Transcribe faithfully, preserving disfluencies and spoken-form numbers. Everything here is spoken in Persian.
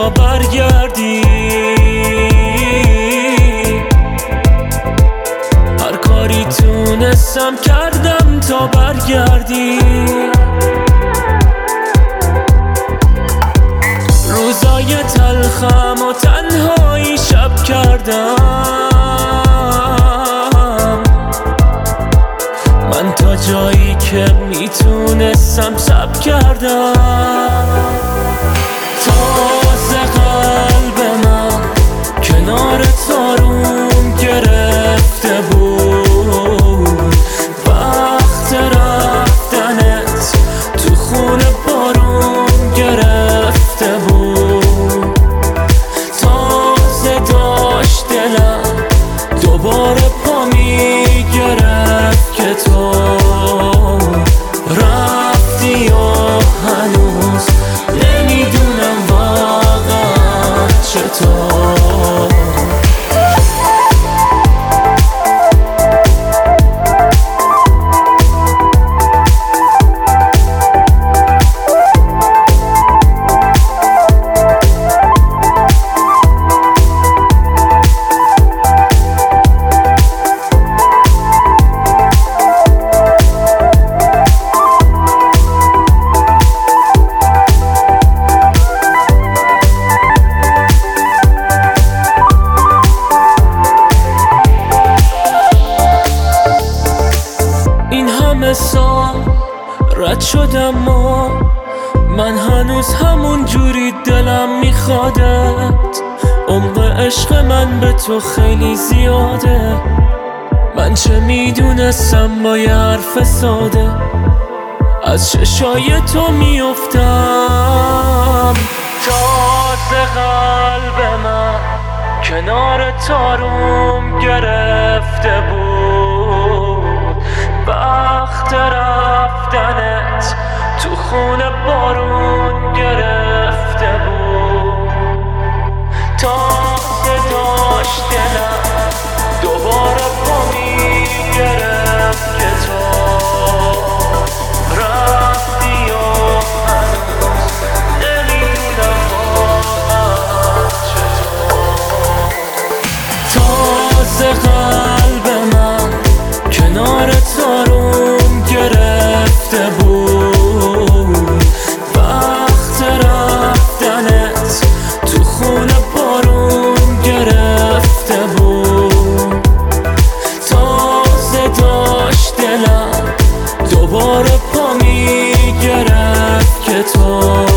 تا برگردی. هر کاری تونستم کردم تا برگردی. روزای تلخم و تنهایی شب کردم من، تا جایی که میتونستم صبر کردم. تازه قلب من کنار تاروم گرفته بود، وقت رفتنت تو خونه بارون گرفته بود. تازه داشت دلم دوباره پا میگرفت که تو رفتی و هنوز نمیدونم واقعا چطور. سال رد شدم و من هنوز همون جوری دلم میخوادت. عمق عشق من به تو خیلی زیاده، من چه میدونستم با یه حرف ساده از چشای تو میافتم. تازه قلب من کنار تاروم گرفته بود، وقت رفتنت تو خونه بارون گرفته بود. تازه داشت دلم دوباره پا میگرفت که تو رفتی و هنوز نمیدونم واقعا چطور. تازه قلب من کنار تاروم گرفته بود، وقت رفتنت تو خونه بارون گرفته بود. تازه داشت دلم دوباره پا میگرفت که تو